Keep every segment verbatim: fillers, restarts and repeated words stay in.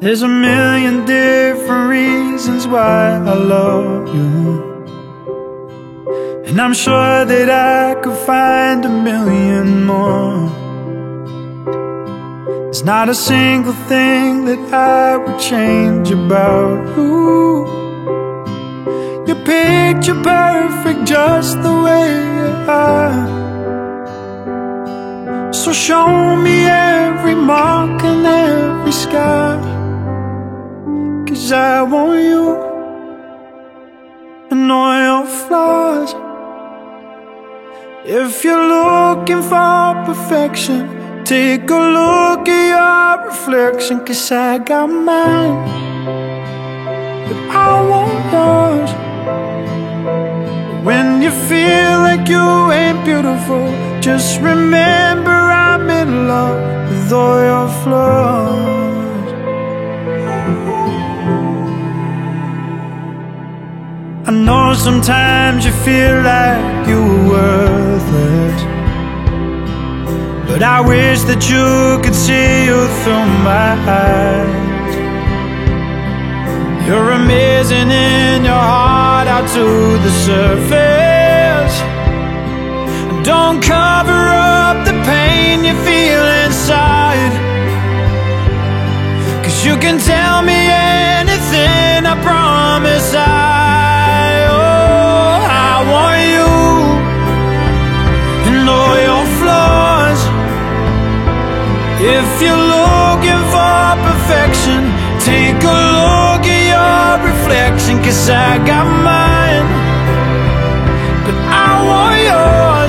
There's a million different reasons why I love you, and I'm sure that I could find a million more. There's not a single thing that I would change about you. You're picture perfect just the way you are. So show me every mark and every scar, 'cause I want you and all your flaws. If you're looking for perfection, take a look at your reflection, 'cause I got mine, but I want yours. When you feel like you ain't beautiful, just remember I'm in love with all your flaws. I know sometimes you feel like you're worthless, but I wish that you could see you through my eyes. You're amazing in your heart out to the surface. Don't cover up the pain you feel inside, 'cause you can tell me anything, I promise I, oh, I want you and all your flaws. If you're looking for perfection, take a look at your reflection, 'cause I got mine, but I want yours.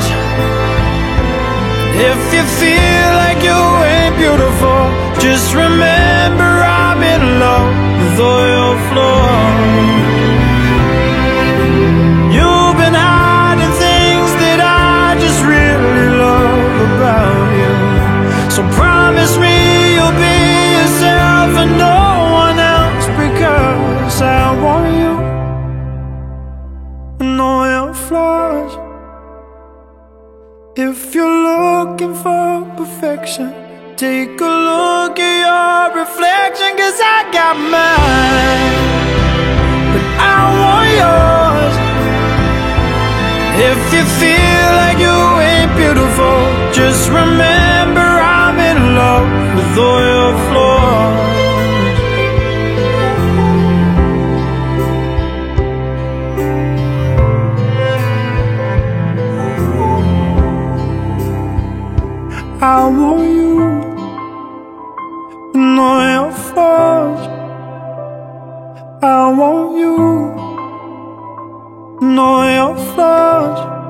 If you feel like you ain't beautiful, just remember I'm in love with all your flaws. You've been hiding things that I just really love about you, so promise me you'll be yourself and no one else, because I want you and all your flaws. If you're looking for perfection, take a look at your reflection, 'cause I got mine, but I want yours. If you feel like you ain't beautiful, just remember I'm in love with all your flaws. I want you and all your flaws. I want you and all your flaws.